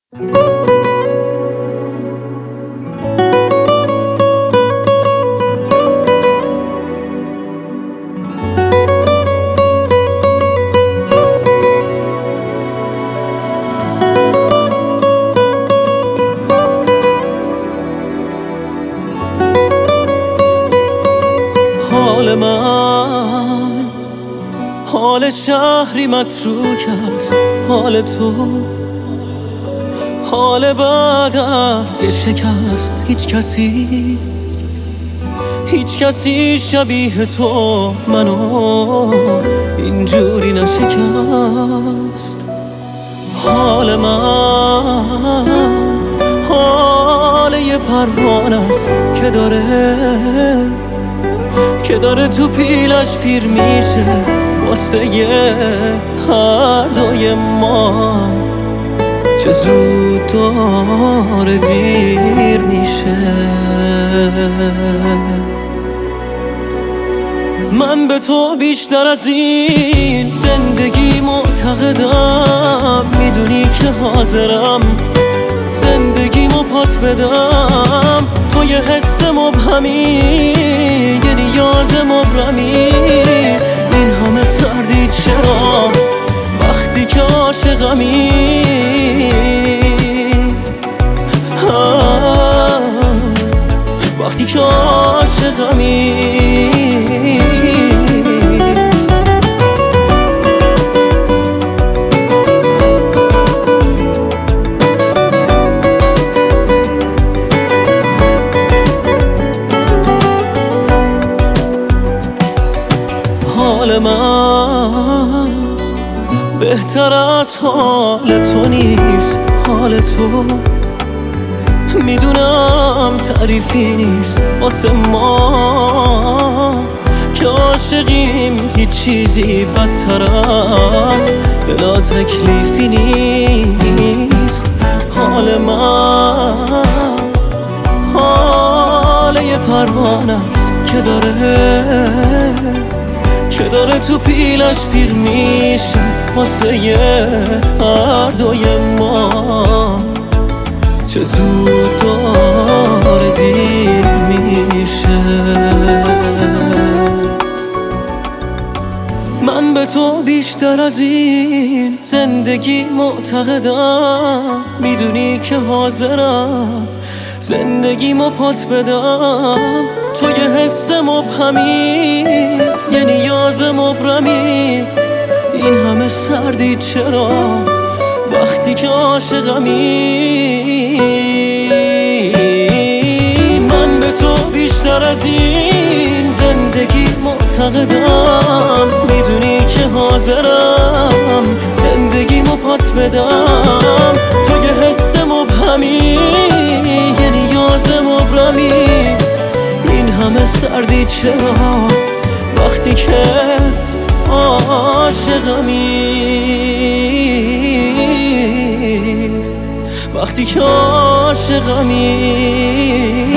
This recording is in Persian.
حال من حال شهری متروک است، حال تو حال بعد است یه شکست. هیچ کسی شبیه تو منو اینجوری نشکست. حال من حال یه پروانه است که داره تو پیلش پیر میشه واسه هر دوی ما. چه زود داره دیر میشه. من به تو بیشتر از این زندگی معتقدم، میدونی که حاضرم زندگیمو پات بدم. تو یه حس مبهمی، یه نیاز مبرمی، این همه سردی چرا وقتی که عاشقمی؟ وقتی که عاشقمی. حال من بهتر از حال تو نیست. حال تو میدونم تعریفی نیست واسه ما که عاشقیم. هیچ چیزی بدتر از بلا تکلیفی نیست. حال من حال یه پروانه است که داره تو پیلش پیر میشه واسه هر دوی ما. چه زود داره دیر میشه. من به تو بیشتر از این زندگی معتقدم، میدونی که حاضرم زندگیمو پات بدم. تو یه حس مبهمی، یه نیاز مبرمی، این همه سردی چرا وقتی که عاشقمی؟ من به تو بیشتر از این زندگی معتقدم، میدونی که حاضرم زندگیمو پات بدم. تو یه حس مبهمی، یه نیاز مبرمی، این همه سردی چرا وقتی که عاشقمی؟ وقتی که عاشقمی.